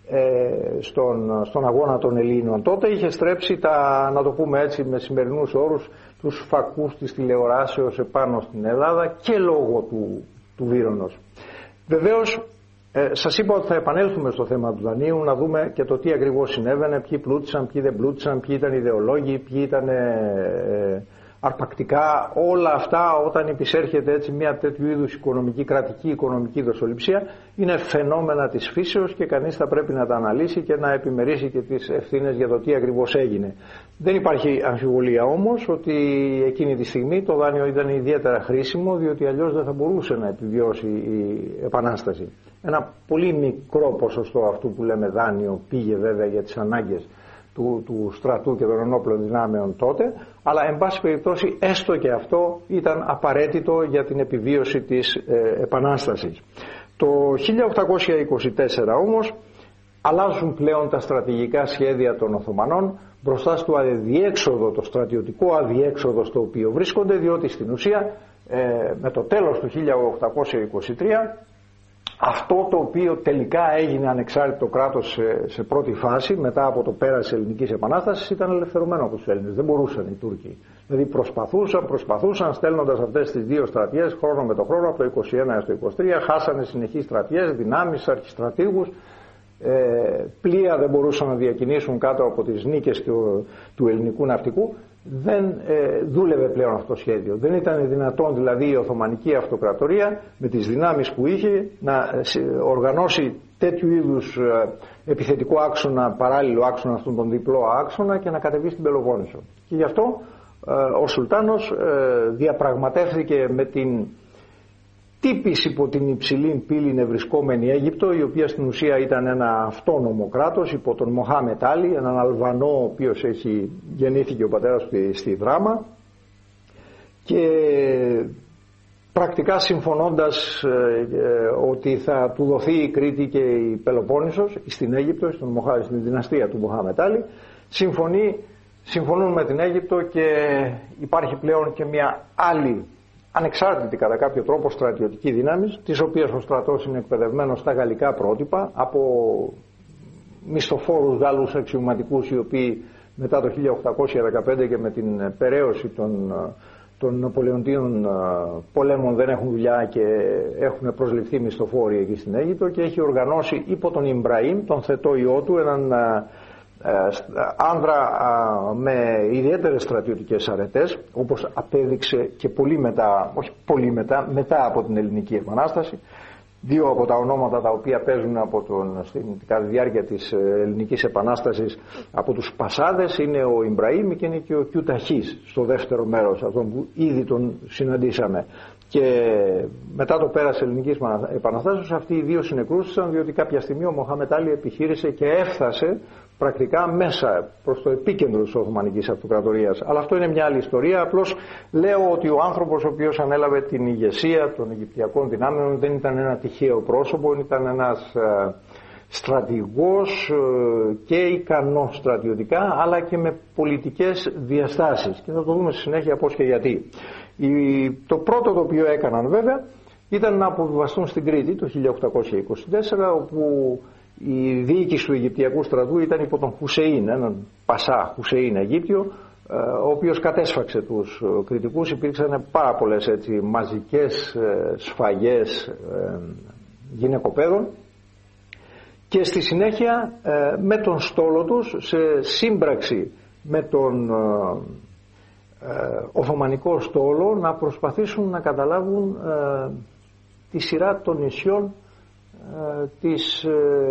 A: ε, στον, στον αγώνα των Ελλήνων. Τότε είχε στρέψει τα, να το πούμε έτσι με σημερινούς όρους, τους φακούς της τηλεοράσεως επάνω στην Ελλάδα και λόγω του, του Βύρονος. Βεβαίως ε, σας είπα ότι θα επανέλθουμε στο θέμα του δανείου, να δούμε και το τι ακριβώς συνέβαινε, ποιοι πλούτησαν, ποιοι δεν πλούτησαν, ποιοι ήταν ιδεολόγοι, ποιοι ήταν ε, αρπακτικά, όλα αυτά όταν υπησέρχεται έτσι μια τέτοιου είδους οικονομική, κρατική οικονομική δοσοληψία, είναι φαινόμενα της φύσεως και κανείς θα πρέπει να τα αναλύσει και να επιμερίσει και τις ευθύνες για το τι ακριβώς έγινε. Δεν υπάρχει αμφιβολία όμως ότι εκείνη τη στιγμή το δάνειο ήταν ιδιαίτερα χρήσιμο, διότι αλλιώς δεν θα μπορούσε να επιβιώσει η Επανάσταση. Ένα πολύ μικρό ποσοστό αυτού που λέμε δάνειο πήγε βέβαια για τις ανάγκες Του, του στρατού και των ενόπλων δυνάμεων τότε, αλλά εν πάση περιπτώσει έστω και αυτό ήταν απαραίτητο για την επιβίωση της ε, Επανάστασης. Το χίλια οκτακόσια είκοσι τέσσερα όμως αλλάζουν πλέον τα στρατηγικά σχέδια των Οθωμανών μπροστά στο αδιέξοδο, το στρατιωτικό αδιέξοδο στο οποίο βρίσκονται, διότι στην ουσία ε, με το τέλος του χίλια οκτακόσια είκοσι τρία αυτό το οποίο τελικά έγινε ανεξάρτητο κράτος σε, σε πρώτη φάση μετά από το πέρας της Ελληνικής Επανάστασης ήταν ελευθερωμένο από τους Έλληνες. Δεν μπορούσαν οι Τούρκοι. Δηλαδή προσπαθούσαν, προσπαθούσαν στέλνοντας αυτές τις δύο στρατιές χρόνο με το χρόνο από το είκοσι ένα έως το είκοσι τρία, χάσανε συνεχείς στρατιές, δυνάμεις, αρχιστρατήγους, ε, πλοία δεν μπορούσαν να διακινήσουν κάτω από τις νίκες του, του ελληνικού ναυτικού. Δεν ε, δούλευε πλέον αυτό το σχέδιο. Δεν ήταν δυνατόν δηλαδή η Οθωμανική Αυτοκρατορία με τις δυνάμεις που είχε να οργανώσει τέτοιου είδους ε, επιθετικό άξονα, παράλληλο άξονα, αυτόν τον διπλό άξονα και να κατεβεί στην Πελοπόννησο. Και γι' αυτό ε, ο Σουλτάνος ε, διαπραγματεύθηκε με την τύπης υπό την υψηλή πύλη ευρισκόμενη Αίγυπτο, η οποία στην ουσία ήταν ένα αυτόνομο κράτος υπό τον Μοχάμετ Άλι, έναν Αλβανό ο οποίος έχει γεννήθηκε ο πατέρας του στη, στη Δράμα, και πρακτικά συμφωνώντας ε, ε, ότι θα του δοθεί η Κρήτη και η Πελοπόννησος στην Αίγυπτο, στον Μοχά, στην δυναστεία του Μοχάμετ Άλι, συμφωνεί, συμφωνούν με την Αίγυπτο και υπάρχει πλέον και μια άλλη ανεξάρτητη κατά κάποιο τρόπο στρατιωτική δύναμη, της οποίας ο στρατός είναι εκπαιδευμένος στα γαλλικά πρότυπα από μισθοφόρους Γάλλους αξιωματικούς, οι οποίοι μετά το χίλια οκτακόσια δεκαπέντε και με την περαίωση των, των Ναπολεοντίνων πολέμων δεν έχουν δουλειά και έχουν προσληφθεί μισθοφόροι εκεί στην Αίγυπτο, και έχει οργανώσει υπό τον Ιμπραήμ, τον θετό ιό του, έναν άνδρα με ιδιαίτερες στρατιωτικές αρετές, όπως απέδειξε και πολύ μετά, όχι πολύ μετά, μετά από την Ελληνική Επανάσταση. Δύο από τα ονόματα τα οποία παίζουν από τον, στην κατά διάρκεια της Ελληνικής Επανάστασης από τους Πασάδες είναι ο Ιμπραήμ και είναι και ο Κιουταχής στο δεύτερο μέρος, αυτόν που ήδη τον συναντήσαμε. Και μετά το πέρας της Ελληνικής Επαναστάσεως αυτοί οι δύο συνεκρούστησαν, διότι κάποια στιγμή ο Μοχάμετ Άλι επιχείρησε και έφτασε πρακτικά μέσα προς το επίκεντρο της Οθωμανικής Αυτοκρατορίας. Αλλά αυτό είναι μια άλλη ιστορία. Απλώς λέω ότι ο άνθρωπος ο οποίος ανέλαβε την ηγεσία των Αιγυπτιακών δυνάμεων δεν ήταν ένα τυχαίο πρόσωπο, ήταν ένας ε, στρατηγός ε, και ικανός στρατιωτικά, αλλά και με πολιτικές διαστάσεις. Και θα το δούμε στη συνέχεια πώς και γιατί. Η, το πρώτο το οποίο έκαναν βέβαια ήταν να αποβιβαστούν στην Κρήτη το χίλια οκτακόσια είκοσι τέσσερα, όπου η διοίκηση του Αιγυπτιακού στρατού ήταν υπό τον Χουσεΐν, έναν Πασά Χουσεΐν Αιγύπτιο, ο οποίος κατέσφαξε τους κριτικούς. Υπήρξαν πάρα πολλές έτσι, μαζικές σφαγές γυναικοπαίδων, και στη συνέχεια με τον στόλο τους, σε σύμπραξη με τον Οθωμανικό στόλο, να προσπαθήσουν να καταλάβουν τη σειρά των νησιών τις,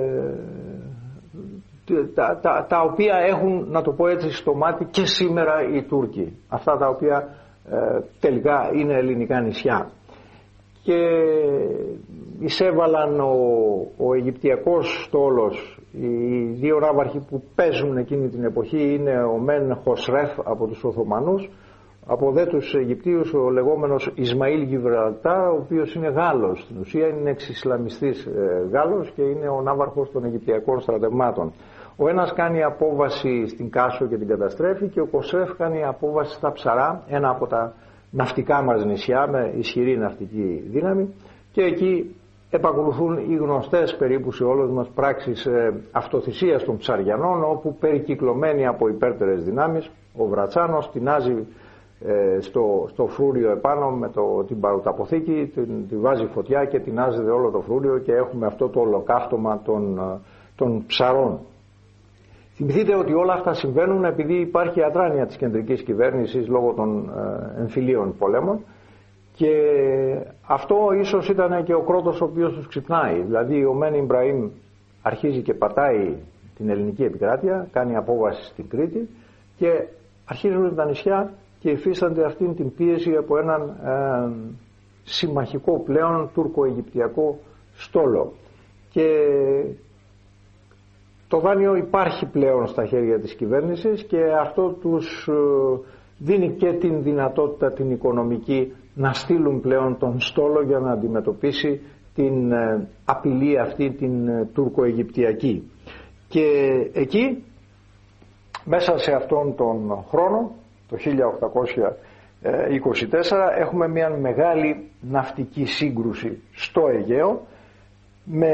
A: τα, τα, τα οποία έχουν, να το πω έτσι, στο μάτι και σήμερα οι Τούρκοι, αυτά τα οποία ε, τελικά είναι ελληνικά νησιά. Και εισέβαλαν ο, ο Αιγυπτιακός στόλος, οι δύο ναύαρχοι που παίζουν εκείνη την εποχή είναι ο Μεν Χοσρέφ από τους Οθωμανούς, από δε τους Αιγυπτίους ο λεγόμενος Ισμαήλ Γιβραλτάρ, ο οποίος είναι Γάλλος, στην ουσία είναι εξισλαμιστής ε, Γάλλος και είναι ο ναύαρχος των Αιγυπτιακών στρατευμάτων. Ο ένας κάνει απόβαση στην Κάσο και την καταστρέφει, και ο Κοσρέφ κάνει απόβαση στα Ψαρά, ένα από τα ναυτικά μας νησιά με ισχυρή ναυτική δύναμη, και εκεί επακολουθούν οι γνωστές περίπου σε όλες μας πράξεις αυτοθυσίας των Ψαριανών, όπου περικυκλωμένοι από υπέρτερες δυνάμεις ο Βρατσάνος τεινάζει στο, στο φρούριο επάνω με το, την παρουταποθήκη, την, τη βάζει φωτιά και τεινάζεται όλο το φρούριο και έχουμε αυτό το ολοκαύτωμα των, των ψαρών. Θυμηθείτε ότι όλα αυτά συμβαίνουν επειδή υπάρχει αδράνεια της κεντρικής κυβέρνησης λόγω των εμφυλίων πολέμων, και αυτό ίσως ήταν και ο κρότος ο οποίος τους ξυπνάει. Δηλαδή ο Μεν Ιμπραήμ αρχίζει και πατάει την ελληνική επικράτεια, κάνει απόβαση στην Κρήτη και αρχίζουν τα νησιά και υφίστανται αυτήν την πίεση από έναν ε, συμμαχικό πλέον τουρκο-αιγυπτιακό στόλο. Και το δάνειο υπάρχει πλέον στα χέρια της κυβέρνησης και αυτό τους ε, δίνει και την δυνατότητα την οικονομική να στείλουν πλέον τον στόλο για να αντιμετωπίσει την ε, απειλή αυτή την ε, τουρκο-αιγυπτιακή. Και εκεί μέσα σε αυτόν τον χρόνο, το χίλια οκτακόσια είκοσι τέσσερα, έχουμε μια μεγάλη ναυτική σύγκρουση στο Αιγαίο με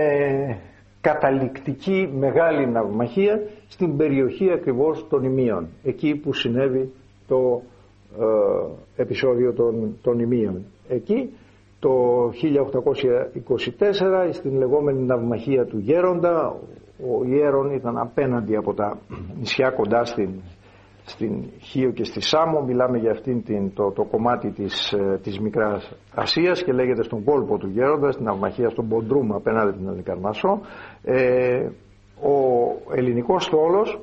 A: καταληκτική μεγάλη ναυμαχία στην περιοχή ακριβώς των Ημίων, εκεί που συνέβη το ε, επεισόδιο των, των Ημίων. Εκεί το χίλια οκτακόσια είκοσι τέσσερα, στην λεγόμενη ναυμαχία του Γέροντα, ο Ιέρον ήταν απέναντι από τα νησιά κοντά στην, στην Χίο και στη Σάμο. Μιλάμε για αυτήν την, το, το κομμάτι της, της Μικράς Ασίας και λέγεται στον κόλπο του Γέροντα, στην ναυμαχία στον Ποντρούμ απέναντι την Αλικαρνασσό. Ε, ο ελληνικός στόλος,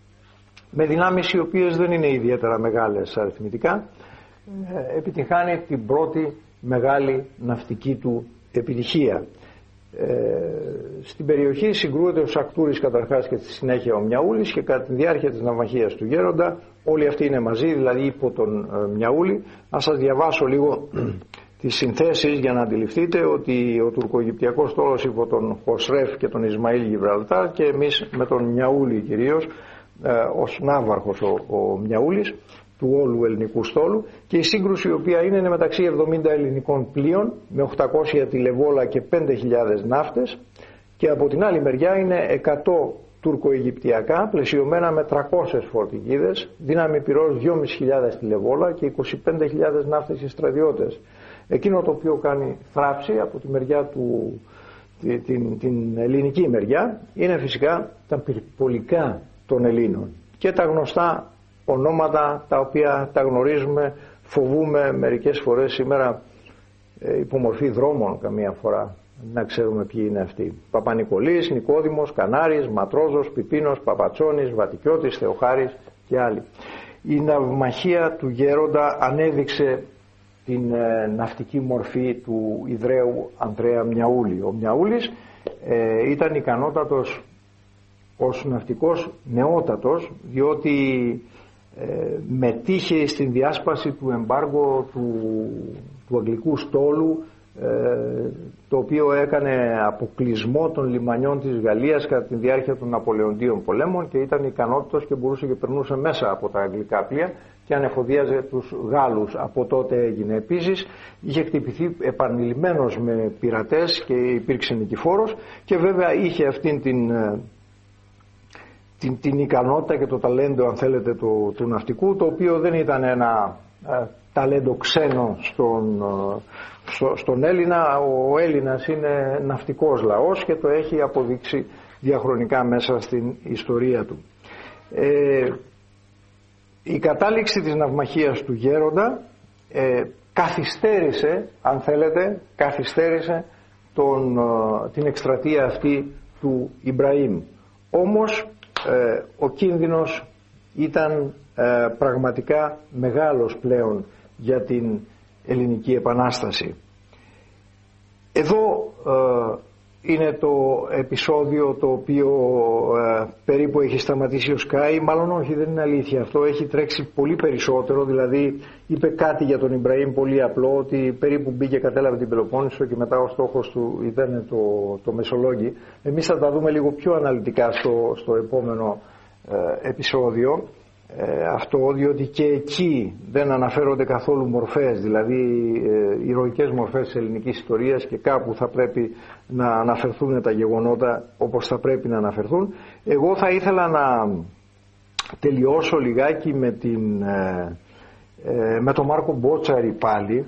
A: με δυνάμεις οι οποίες δεν είναι ιδιαίτερα μεγάλες αριθμητικά, ε, επιτυχάνει την πρώτη μεγάλη ναυτική του επιτυχία. Ε, στην περιοχή συγκρούεται ο Σακτούρης καταρχάς και στη συνέχεια ο Μιαούλης, και κατά τη διάρκεια της ναυμαχίας του Γέροντα όλοι αυτοί είναι μαζί, δηλαδή υπό τον ε, Μιαούλη. Να σας διαβάσω λίγο τις συνθέσεις για να αντιληφθείτε ότι ο τουρκο-αιγυπτιακός στόλος υπό τον Χοσρέφ και τον Ισμαήλ Γιβραλτάρ και εμείς με τον Μιαούλη κυρίως ε, ως ναύαρχος ο, ο Μιαούλης του όλου ελληνικού στόλου, και η σύγκρουση η οποία είναι, είναι μεταξύ εβδομήντα ελληνικών πλοίων με οχτακόσια τηλεβόλα και πέντε χιλιάδες ναύτες, και από την άλλη μεριά είναι εκατό τουρκο-αιγυπτιακά πλαισιωμένα με τριακόσιες φορτηγίδες, δύναμη πυρός δυόμισι χιλιάδες τηλεβόλα και είκοσι πέντε χιλιάδες ναύτες και στρατιώτες. Εκείνο το οποίο κάνει θράψη από τη μεριά του, την, την ελληνική μεριά, είναι φυσικά τα πυρπολικά των Ελλήνων και τα γνωστά ονόματα τα οποία τα γνωρίζουμε, φοβούμε μερικές φορές σήμερα ε, υπομορφή δρόμων καμία φορά να ξέρουμε ποιοι είναι αυτοί. Παπα-Νικολής, Νικόδημος, Κανάρης, Ματρόζος, Πιπίνος, Παπατσόνης, Βατικιώτης, Θεοχάρης και άλλοι. Η ναυμαχία του Γέροντα ανέδειξε την ε, ναυτική μορφή του Ιδραίου Ανδρέα Μιαούλη. Ο Μιαούλης ε, ήταν ικανότατος ως ναυτικός, νεότατος, διότι ε, μετήχε στην διάσπαση του εμπάργου του, του αγγλικού στόλου, ε, το οποίο έκανε αποκλεισμό των λιμανιών της Γαλλίας κατά τη διάρκεια των Ναπολεοντίων πολέμων, και ήταν ικανότητος και μπορούσε και περνούσε μέσα από τα αγγλικά πλοία και ανεφοδιάζε τους Γάλλους. Από τότε έγινε. Επίσης είχε χτυπηθεί επανειλημμένος με πειρατές και υπήρξε νικηφόρος, και βέβαια είχε αυτήν την Την, την ικανότητα και το ταλέντο, αν θέλετε, του, του ναυτικού, το οποίο δεν ήταν ένα ε, ταλέντο ξένο στον, ε, στο, στον Έλληνα. Ο Έλληνας είναι ναυτικός λαός και το έχει αποδείξει διαχρονικά μέσα στην ιστορία του. Ε, η κατάληξη της ναυμαχίας του Γέροντα ε, καθυστέρησε, αν θέλετε, καθυστέρησε τον, ε, την εκστρατεία αυτή του Ιμπραήμ. Όμως Ε, ο κίνδυνος ήταν ε, πραγματικά μεγάλος πλέον για την ελληνική επανάσταση. Εδώ ε, είναι το επεισόδιο το οποίο ε, περίπου έχει σταματήσει ο Σκάι. Μάλλον όχι, δεν είναι αλήθεια αυτό, έχει τρέξει πολύ περισσότερο. Δηλαδή είπε κάτι για τον Ιμπραήμ πολύ απλό, ότι περίπου μπήκε, κατέλαβε την Πελοπόννησο και μετά ο στόχος του ήταν το, το Μεσολόγγι. Εμείς θα τα δούμε λίγο πιο αναλυτικά στο, στο επόμενο ε, επεισόδιο. ε, αυτό, διότι και εκεί δεν αναφέρονται καθόλου μορφές, δηλαδή ε, ηρωικές μορφές της ελληνικής ιστορίας, και κάπου θα πρέπει να αναφερθούν τα γεγονότα όπως θα πρέπει να αναφερθούν. Εγώ θα ήθελα να τελειώσω λιγάκι με, την, ε, ε, με τον Μάρκο Μπότσαρη πάλι,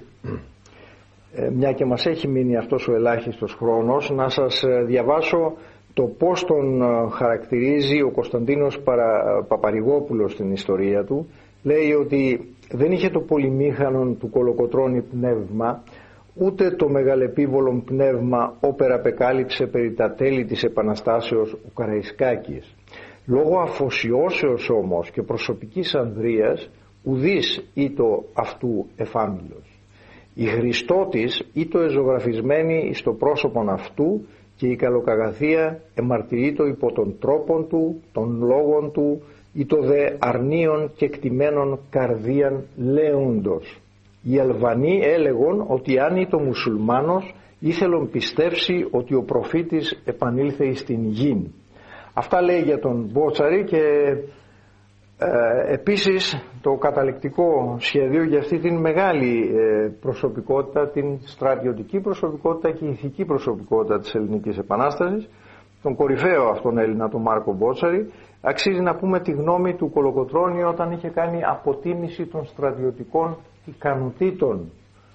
A: ε, μια και μας έχει μείνει αυτός ο ελάχιστος χρόνος, να σας διαβάσω το πώς τον χαρακτηρίζει ο Κωνσταντίνος Παρα, Παπαρηγόπουλος στην ιστορία του. Λέει ότι δεν είχε το πολυμήχανον του Κολοκοτρώνη πνεύμα, ούτε το μεγαλεπίβολον πνεύμα όπερα απεκάλυψε περί τα τέλη της Επαναστάσεως ο Καραϊσκάκης. Λόγω αφοσιώσεως όμως και προσωπικής ανδρείας ουδής ήτο αυτού εφάμιλος. Η Χριστότης ήτο εζωγραφισμένη στο πρόσωπον αυτού, και η καλοκαγαθία εμαρτυρείτο υπό των τρόπων του, των λόγων του, ή το δε αρνίων και κτημένων καρδίαν λέοντος. Οι Αλβανοί έλεγον ότι αν ήτο μουσουλμάνος ήθελον πιστέψει ότι ο προφήτης επανήλθε εις την γην. Αυτά λέει για τον Μπότσαρη, και ε, επίσης το καταληκτικό σχέδιο για αυτή την μεγάλη ε, προσωπικότητα, την στρατιωτική προσωπικότητα και ηθική προσωπικότητα της ελληνικής επανάστασης, τον κορυφαίο αυτόν Έλληνα, τον Μάρκο Μπότσαρη. Αξίζει να πούμε τη γνώμη του Κολοκοτρώνη όταν είχε κάνει αποτίμηση των στρατιωτικών ικανοτήτων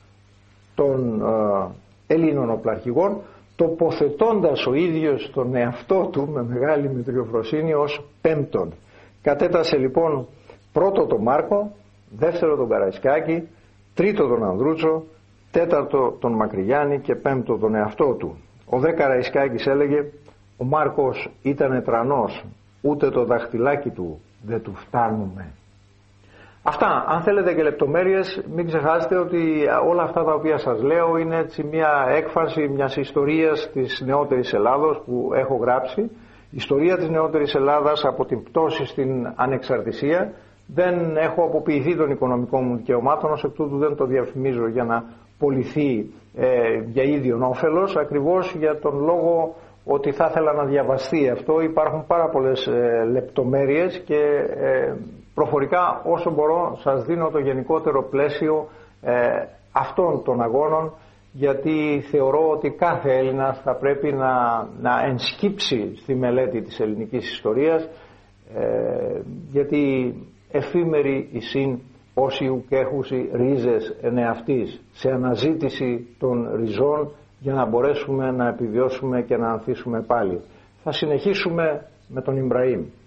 A: των ε, Ελλήνων οπλαρχηγών, τοποθετώντας ο ίδιος τον εαυτό του με μεγάλη μετριοφροσύνη ως πέμπτον. Κατέτασε λοιπόν πρώτο τον Μάρκο, δεύτερο τον Καραϊσκάκη, τρίτο τον Ανδρούτσο, τέταρτο τον Μακρυγιάννη και πέμπτο τον εαυτό του. Ο δε Καραϊσκάκης έλεγε: ο Μάρκος ήταν τρανός, ούτε το δαχτυλάκι του δεν του φτάνουμε. Αυτά, αν θέλετε και λεπτομέρειες, μην ξεχάσετε ότι όλα αυτά τα οποία σας λέω είναι έτσι μια έκφραση μιας ιστορίας της νεότερης Ελλάδος που έχω γράψει. Η ιστορία της νεότερης Ελλάδας από την πτώση στην ανεξαρτησία. Δεν έχω αποποιηθεί των οικονομικών μου δικαιωμάτων, ως εκ τούτου δεν το διαφημίζω για να πωληθεί ε, για ίδιον όφελος, ακριβώς για τον λόγο ότι θα ήθελα να διαβαστεί αυτό. Υπάρχουν πάρα πολλές ε, λεπτομέρειες και ε, προφορικά όσο μπορώ σας δίνω το γενικότερο πλαίσιο ε, αυτών των αγώνων, γιατί θεωρώ ότι κάθε Έλληνας θα πρέπει να, να ενσκύψει στη μελέτη της ελληνικής ιστορίας, ε, γιατί εφήμερη εισήν όσοι ουκ έχουσι ρίζες εν εαυτής, σε αναζήτηση των ριζών για να μπορέσουμε να επιβιώσουμε και να ανθίσουμε πάλι. Θα συνεχίσουμε με τον Ιμπραήμ.